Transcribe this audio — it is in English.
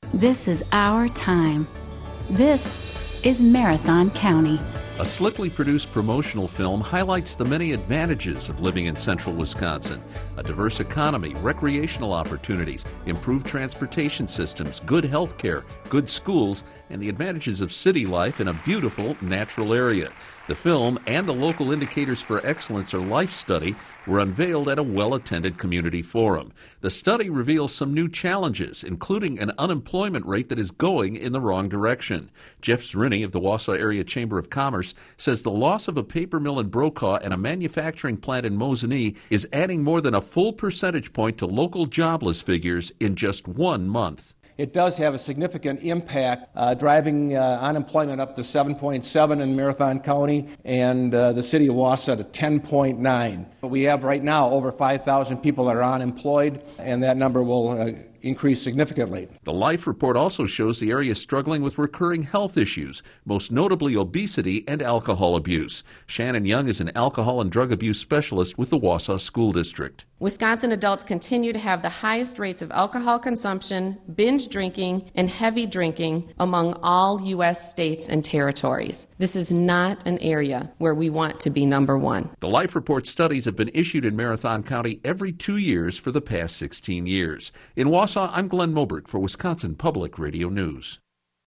This is our time. This is Marathon County. A slickly produced promotional film highlights the many advantages of living in central Wisconsin. A diverse economy, recreational opportunities, improved transportation systems, good health care, good schools, and the advantages of city life in a beautiful natural area. The film and the Local Indicators for Excellence or LIFE study were unveiled at a well-attended community forum. The study reveals some new challenges, including an unemployment rate that is going in the wrong direction. Jeff Zrinny of the Wausau Area Chamber of Commerce says the loss of a paper mill in Brokaw and a manufacturing plant in Mosinee is adding more than a full percentage point to local jobless figures in just 1 month. It does have a significant impact, driving unemployment up to 7.7 in Marathon County and the city of Wausau to 10.9. We have right now over 5,000 people that are unemployed, and that number will increase significantly. The LIFE report also shows the area is struggling with recurring health issues, most notably obesity and alcohol abuse. Shannon Young is an alcohol and drug abuse specialist with the Wausau School District. Wisconsin adults continue to have the highest rates of alcohol consumption, binge drinking, and heavy drinking among all U.S. states and territories. This is not an area where we want to be number one. The LIFE report studies have been issued in Marathon County every 2 years for the past 16 years. In Wausau, I'm Glenn Moberg for Wisconsin Public Radio News.